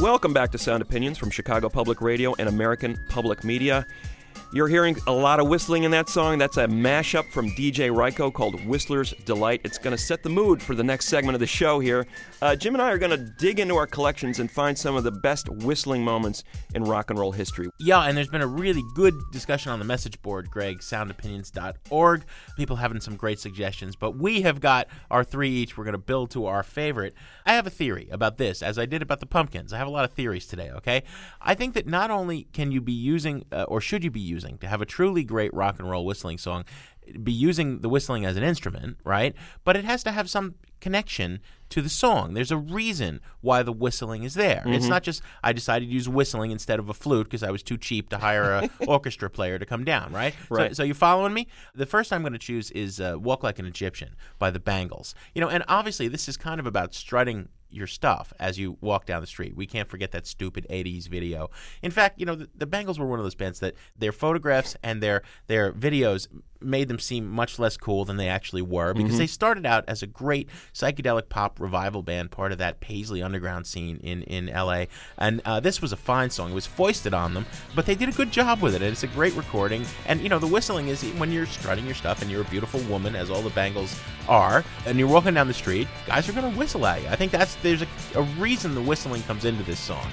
Welcome back to Sound Opinions from Chicago Public Radio and American Public Media. You're hearing a lot of whistling in that song. That's a mashup from D J Ryko called Whistler's Delight. It's going to set the mood for the next segment of the show here. Uh, Jim and I are going to dig into our collections and find some of the best whistling moments in rock and roll history. Yeah, and there's been a really good discussion on the message board, Greg, sound opinions dot org. People having some great suggestions, but we have got our three each. We're going to build to our favorite. I have a theory about this, as I did about the Pumpkins. I have a lot of theories today, okay? I think that not only can you be using, uh, or should you be using, to have a truly great rock and roll whistling song, be using the whistling as an instrument, right? But it has to have some connection to the song. There's a reason why the whistling is there. Mm-hmm. It's not just I decided to use whistling instead of a flute because I was too cheap to hire an orchestra player to come down, right? Right. So, so you following me? The first I'm going to choose is uh, Walk Like an Egyptian by the Bangles. You know, and obviously this is kind of about strutting your stuff as you walk down the street. We can't forget that stupid eighties video. In fact, you know, the, the Bangles were one of those bands that their photographs and their their videos made them seem much less cool than they actually were, because mm-hmm. they started out as a great psychedelic pop revival band, part of that Paisley underground scene in, in L A. And uh, this was a fine song. It was foisted on them, but they did a good job with it. And it's a great recording. And, you know, the whistling is when you're strutting your stuff and you're a beautiful woman, as all the Bangles are, and you're walking down the street, guys are going to whistle at you. I think that's there's a, a reason the whistling comes into this song.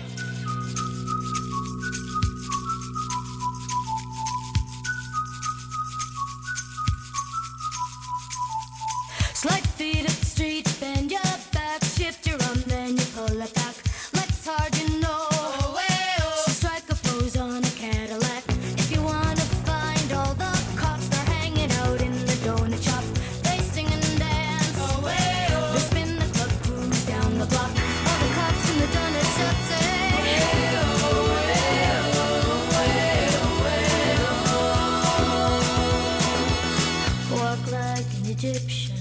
Slide feet up the street, bend your back, shift your arm, then you pull it back. Let's hard, you know. Oh, hey, oh. So strike a pose on a Cadillac. If you want to find all the cops, they're hanging out in the donut shop. They sing and dance. Oh, hey, oh. They spin the club cruise down the block. All the cops in the donut shop say, hey, oh, hey, oh, hey, oh, hey, oh. Walk like an Egyptian.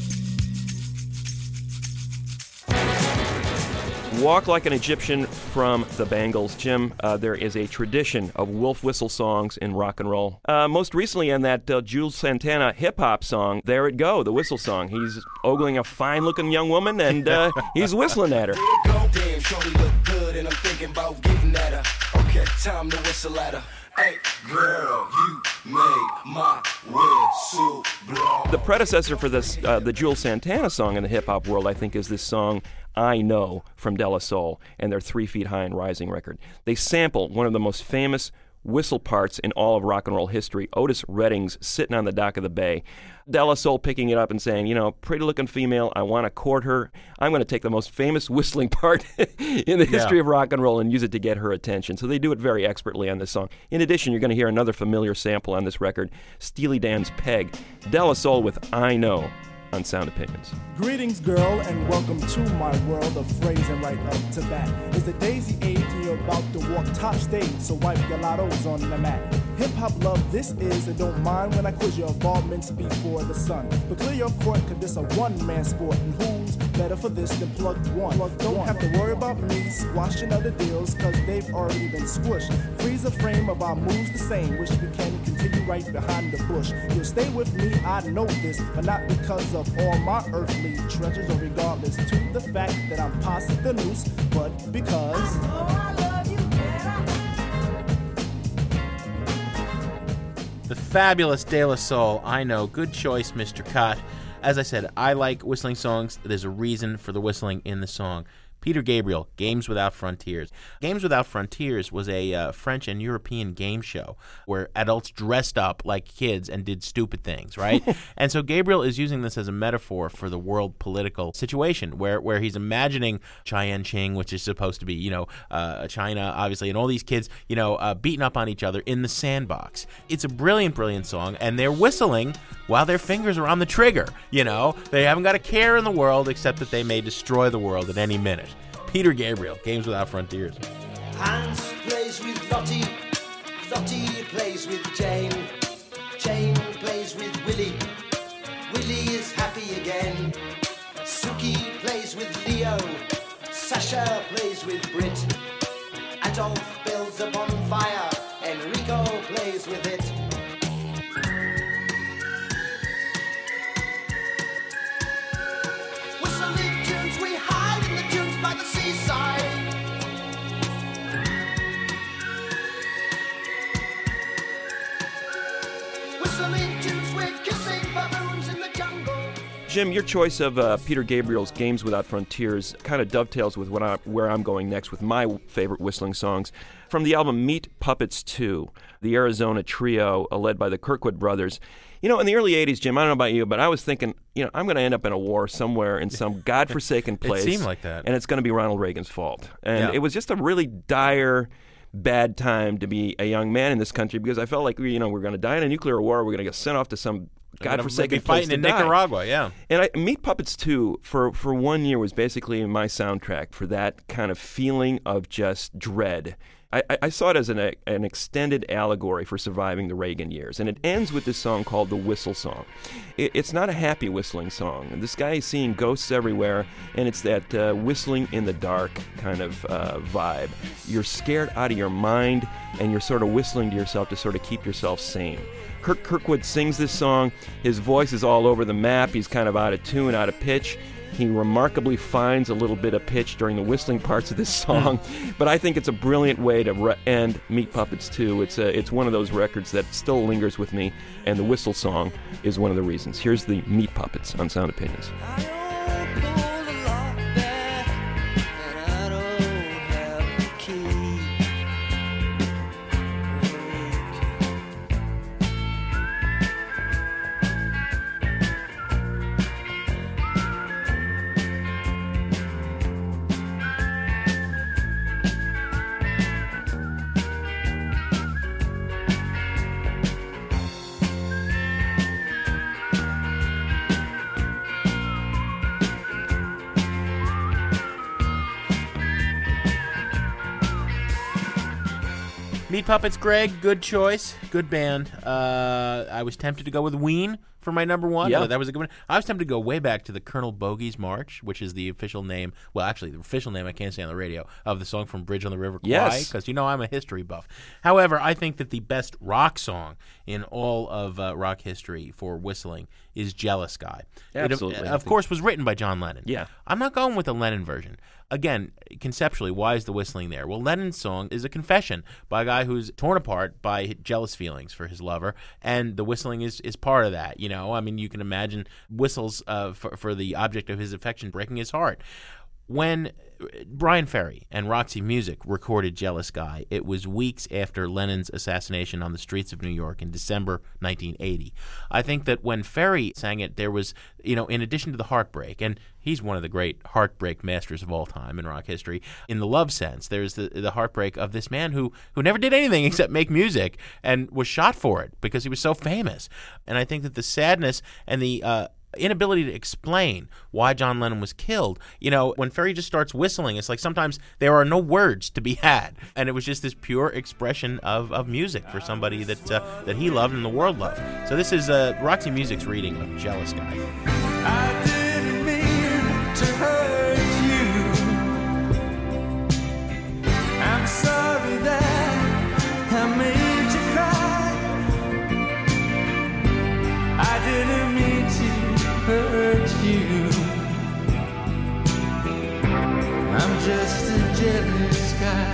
Walk Like an Egyptian from the Bangles. Jim, uh, there is a tradition of wolf whistle songs in rock and roll. Uh, most recently in that uh, Jules Santana hip-hop song, There It Go, the whistle song. He's ogling a fine-looking young woman, and uh, he's whistling at her. There it go, damn, shorty look good, and I'm thinking about getting at her. Okay, time to whistle at her. Hey, girl, you made my whistle blow. The predecessor for this, uh, the Jules Santana song in the hip-hop world, I think, is this song, I Know, from De La Soul, and their Three Feet High and Rising record. They sample one of the most famous whistle parts in all of rock and roll history, Otis Redding's Sitting on the Dock of the Bay. De La Soul picking it up and saying, you know, pretty looking female, I want to court her. I'm going to take the most famous whistling part in the history yeah. of rock and roll and use it to get her attention. So they do it very expertly on this song. In addition, you're going to hear another familiar sample on this record, Steely Dan's Peg. De La Soul with I Know on Sound Opinions. Greetings, girl, and welcome to my world of phrasing. Right up to bat is the daisy age, and you're about to walk top stage, so wipe your lottos on the mat. Hip-hop love this is, and don't mind when I quiz your involvements before the sun. But clear your court, cause this a one-man sport, and who's better for this than Plug One? Plug don't one. Have to worry about me squashing other deals, cause they've already been squished. Freeze the frame of our moves the same, wish we can continue right behind the bush. You'll stay with me, I know this, but not because of all my earthly treasures, or regardless to the fact that I'm past the noose, but because I know I love you, the fabulous De La Soul, I Know. Good choice, Mister Cott. As I said, I like whistling songs. There's a reason for the whistling in the song. Peter Gabriel, Games Without Frontiers. Games Without Frontiers was a uh, French and European game show where adults dressed up like kids and did stupid things, right? And so Gabriel is using this as a metaphor for the world political situation where, where he's imagining Chien-Ching, which is supposed to be, you know, uh, China, obviously, and all these kids, you know, uh, beating up on each other in the sandbox. It's a brilliant, brilliant song, and they're whistling while their fingers are on the trigger, you know? They haven't got a care in the world except that they may destroy the world at any minute. Peter Gabriel, Games Without Frontiers. Hans plays with Lottie, Lottie plays with Jane, Jane plays with Willie, Willie is happy again. Suki plays with Leo, Sasha plays with Brit, Adolf builds a bonfire, Enrico plays with it. Whistling tunes, we hide in the dunes by the seaside. Jim, your choice of uh, Peter Gabriel's Games Without Frontiers kind of dovetails with what I, where I'm going next with my favorite whistling songs. From the album Meat Puppets two, the Arizona trio uh, led by the Kirkwood brothers. You know, in the early eighties, Jim, I don't know about you, but I was thinking, you know, I'm going to end up in a war somewhere in some godforsaken place. It seemed like that. And it's going to be Ronald Reagan's fault. And Yeah. it was just a really dire, bad time to be a young man in this country because I felt like, you know, we're going to die in a nuclear war. We're going to get sent off to some godforsaken be place fighting to in die. Nicaragua, yeah. And I, Meat Puppets two, for, for one year, was basically my soundtrack for that kind of feeling of just dread. I, I saw it as an, an extended allegory for surviving the Reagan years. And it ends with this song called The Whistle Song. It, it's not a happy whistling song. This guy is seeing ghosts everywhere, and it's that uh, whistling in the dark kind of uh, vibe. You're scared out of your mind, and you're sort of whistling to yourself to sort of keep yourself sane. Kirk Kirkwood sings this song. His voice is all over the map. He's kind of out of tune, out of pitch. He remarkably finds a little bit of pitch during the whistling parts of this song, but I think it's a brilliant way to re- end Meat Puppets two. It's a, it's one of those records that still lingers with me, and the whistle song is one of the reasons. Here's the Meat Puppets on Sound Opinions. Meat Puppets, Greg, good choice, good band. Uh, I was tempted to go with Ween for my number one. Yeah. That was a good one. I was tempted to go way back to the Colonel Bogey's March, which is the official name, well, actually, the official name I can't say on the radio, of the song from Bridge on the River Kwai, Yes. because you know I'm a history buff. However, I think that the best rock song in all of uh, rock history for whistling is Jealous Guy. Absolutely. It, of course, was written by John Lennon. Yeah. I'm not going with the Lennon version. Again, conceptually, why is the whistling there? Well, Lennon's song is a confession by a guy who's torn apart by jealous feelings for his lover, and the whistling is, is part of that. You know, I mean, you can imagine whistles uh, for, for the object of his affection breaking his heart. When Brian Ferry and Roxy Music recorded Jealous Guy, it was weeks after Lennon's assassination on the streets of New York in December nineteen eighty. I think that when Ferry sang it, there was, you know, in addition to the heartbreak, and he's one of the great heartbreak masters of all time in rock history, in the love sense, there's the the heartbreak of this man who, who never did anything except make music and was shot for it because he was so famous. And I think that the sadness and the uh, inability to explain why John Lennon was killed. You know, when Ferry just starts whistling, it's like sometimes there are no words to be had, and it was just this pure expression of, of music for somebody that uh, that he loved and the world loved. So this is uh, Roxy Music's reading of Jealous Guy. I didn't mean to hurt you. I'm sorry that I made you cry. I didn't mean to hurt you. I'm just a jealous guy.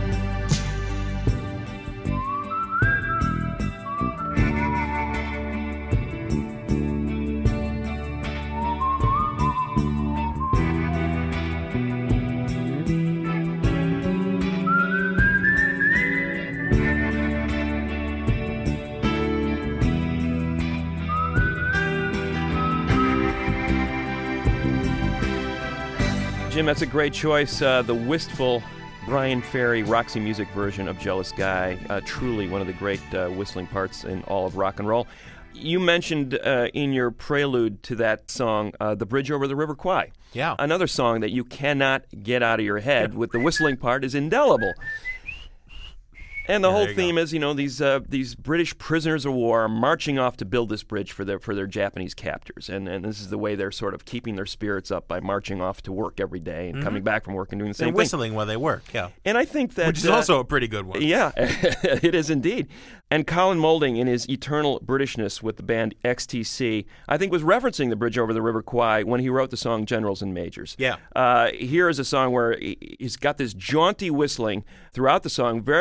Jim, that's a great choice. Uh, the wistful Brian Ferry Roxy Music version of Jealous Guy. Uh, truly one of the great uh, whistling parts in all of rock and roll. You mentioned uh, in your prelude to that song, uh, The Bridge Over the River Kwai. Yeah. Another song that you cannot get out of your head with the whistling part is indelible. And the Yeah, whole there you theme go. is, you know, these uh, these British prisoners of war are marching off to build this bridge for their for their Japanese captors, and and this is the way they're sort of keeping their spirits up by marching off to work every day and Mhm. coming back from work and doing the They're same thing. whistling while they work, yeah. And I think that Which is uh, also a pretty good one. Yeah, it is indeed. And Colin Moulding, in his eternal Britishness with the band X T C, I think was referencing the Bridge Over the River Kwai when he wrote the song Generals and Majors. Yeah. Uh, here is a song where he- he's got this jaunty whistling throughout the song, very, very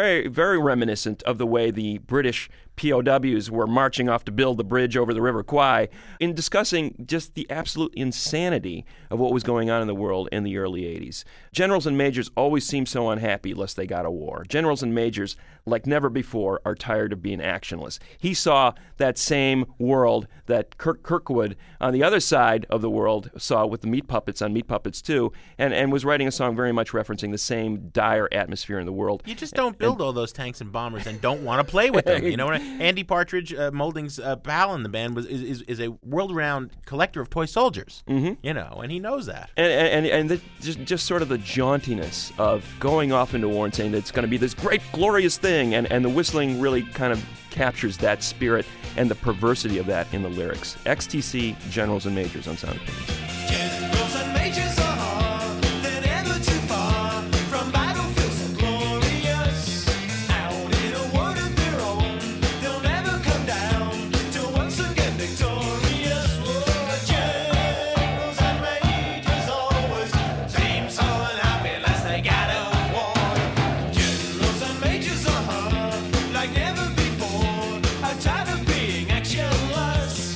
very reminiscent of the way the British P O Ws were marching off to build the bridge over the River Kwai, in discussing just the absolute insanity of what was going on in the world in the early eighties. Generals and majors always seem so unhappy lest they got a war. Generals and majors, like never before, are tired of being actionless. He saw that same world that Kirk Kirkwood on the other side of the world saw with the Meat Puppets on Meat Puppets two, and, and was writing a song very much referencing the same dire atmosphere in the world. You just don't build and, all those tanks and bombers and don't want to play with them. You know what I mean? Andy Partridge, uh, Molding's uh, pal in the band, was is, is, is a world-renowned collector of toy soldiers. Mm-hmm. You know, and he knows that. And and, and the, just, just sort of the jauntiness of going off into war and saying that it's going to be this great, glorious thing, and, and the whistling really kind of captures that spirit and the perversity of that in the lyrics. X T C, Generals and Majors on Sound Opinions. Generals and majors are hard, they're never too far from battlefields so glorious. Out in a world of their own, they'll never come down till once again victorious. Whoa, generals and majors always seem so unhappy unless they got a war. Generals and majors are hard, like never before. I'm tired of being actionless.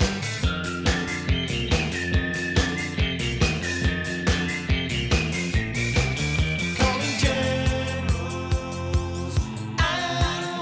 Calling generals and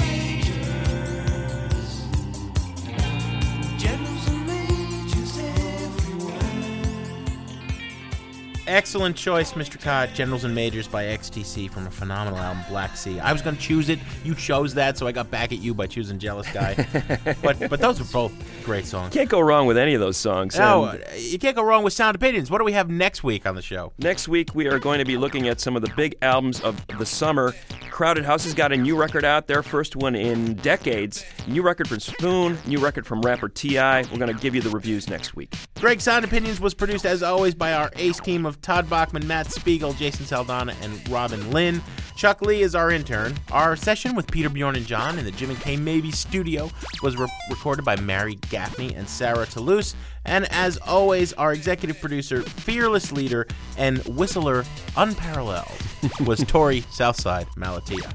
majors. Generals and majors everywhere. Excellent choice, Mister Cod. Generals and Majors by X T C from a phenomenal album, Black Sea. I was going to choose it. You chose that, so I got back at you by choosing Jealous Guy. but but those were both great songs. Can't go wrong with any of those songs. No, And you can't go wrong with Sound Opinions. What do we have next week on the show? next week, we are going to be looking at some of the big albums of the summer. Crowded House has got a new record out, their first one in decades. New record from Spoon, new record from rapper T I We're going to give you the reviews next week. Greg Sound Opinions was produced, as always, by our ace team of Todd Bachman, Matt Spiegel, Jason Saldana, and Robin Lynn. Chuck Lee is our intern. Our session with Peter, Bjorn, and John in the Jim and Kay Maybe studio was re- recorded by Mary Gaffney and Sarah Toulouse. And as always, our executive producer, fearless leader, and whistler unparalleled was Tori Southside Malatia.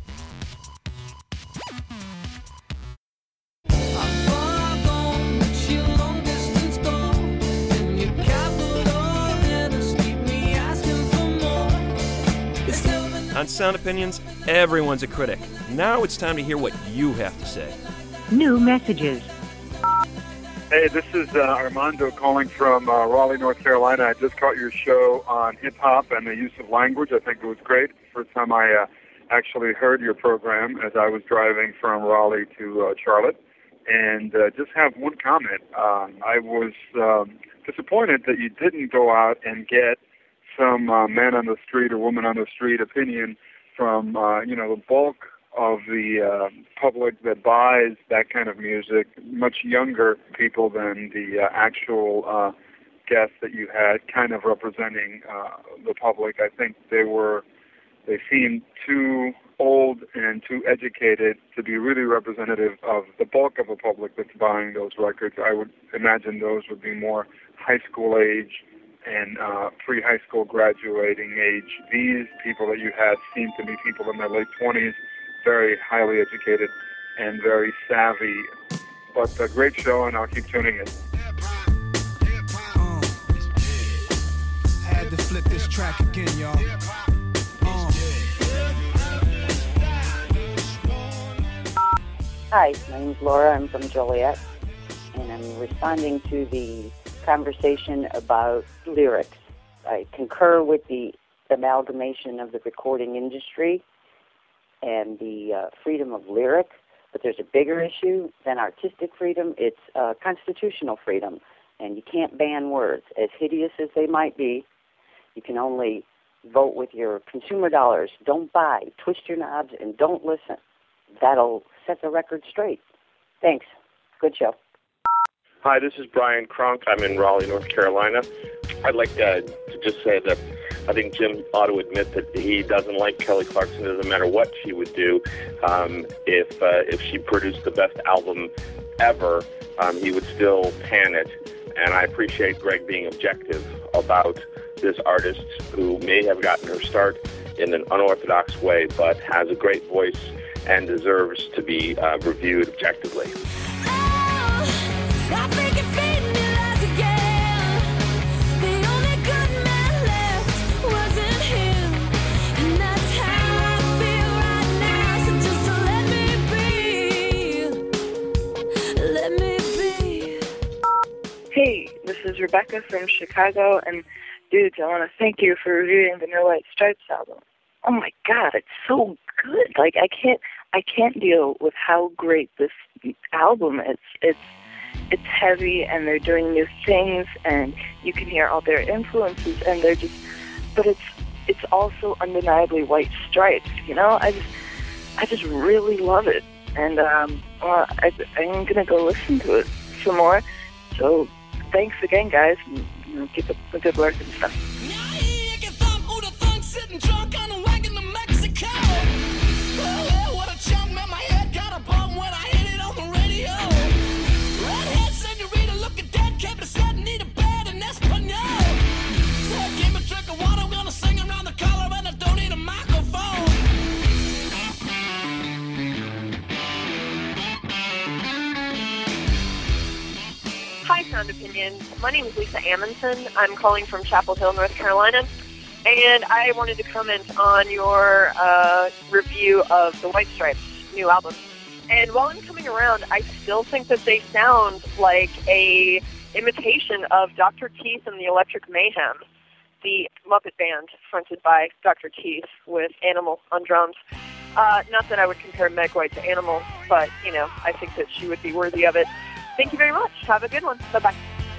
On Sound Opinions, everyone's a critic. Now it's time to hear what you have to say. New messages. Hey, this is uh, Armando calling from uh, Raleigh, North Carolina. I just caught your show on hip-hop and the use of language. I think it was great. First time I uh, actually heard your program as I was driving from Raleigh to uh, Charlotte. And uh, just have one comment. Um, I was um, disappointed that you didn't go out and get some uh, man on the street or woman on the street opinion from, uh, you know, the bulk of the uh, public that buys that kind of music, much younger people than the uh, actual uh, guests that you had kind of representing uh, the public. I think they were, they seemed too old and too educated to be really representative of the bulk of the public that's buying those records. I would imagine those would be more high school age and uh, pre-high school graduating age. These people that you had seem to be people in their late twenties, very highly educated and very savvy. But a great show, and I'll keep tuning in. Uh, had to flip this track again, y'all. Uh. Hi, my name's Laura. I'm from Joliet, and I'm responding to the conversation about lyrics. I concur with the amalgamation of the recording industry and the uh, freedom of lyric, but there's a bigger issue than artistic freedom. It's uh, constitutional freedom, and you can't ban words. As hideous as they might be, you can only vote with your consumer dollars. Don't buy, twist your knobs, and don't listen. That'll set the record straight. Thanks. Good show. Hi, this is Brian Kronk. I'm in Raleigh, North Carolina. I'd like uh, to just say that I think Jim ought to admit that he doesn't like Kelly Clarkson. It doesn't matter what she would do. Um, if uh, if she produced the best album ever, um, he would still pan it. And I appreciate Greg being objective about this artist who may have gotten her start in an unorthodox way, but has a great voice and deserves to be uh, reviewed objectively. I think it made me last again. The only good man left wasn't him, and that's how I feel right now. So just let me be, let me be. Hey, this is Rebecca from Chicago, and dudes, I want to thank you for reviewing the No White Stripes album. Oh my God, it's so good! Like I can't, I can't deal with how great this album is. It's It's heavy, and they're doing new things, and you can hear all their influences, and they're just, but it's it's also undeniably White Stripes, you know. I just I just really love it, and um, well, I, I'm gonna go listen to it some more. So thanks again, guys, and you know, keep up the good work and stuff. Sitting drunk on a wagon to Mexico. Oh, yeah, what a chump, man, my head got a bum when I hit it on the radio. Redhead senorita looking dead, kept it said need a bed in Espanol. Said give me a drink of water, I'm gonna sing around the collar and I don't need a microphone. Hi, Sound Opinion. My name is Lisa Amundsen. I'm calling from Chapel Hill, North Carolina. And I wanted to comment on your uh, review of the White Stripes' new album. And while I'm coming around, I still think that they sound like a imitation of Doctor Teeth and the Electric Mayhem, the Muppet band fronted by Doctor Teeth with Animal on drums. Uh, not that I would compare Meg White to Animal, but, you know, I think that she would be worthy of it. Thank you very much. Have a good one. Bye-bye.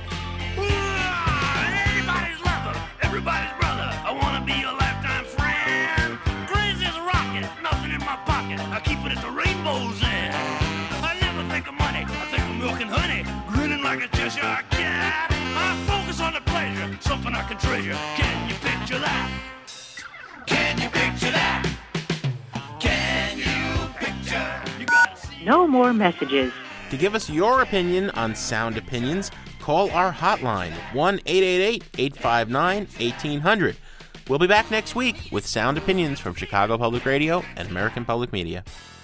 Everybody's lover, everybody's brother. I want to be your lifetime friend. Crazy as a rocket, nothing in my pocket. I keep it at the rainbow's end. I never think of money, I think of milk and honey. Grinning like a Cheshire cat. I focus on the pleasure, something I can treasure. Can you picture that? Can you picture that? Can you picture? You gotta see. No more messages. To give us your opinion on Sound Opinions, call our hotline, one eight eight eight, eight five nine, eighteen hundred. We'll be back next week with Sound Opinions from Chicago Public Radio and American Public Media.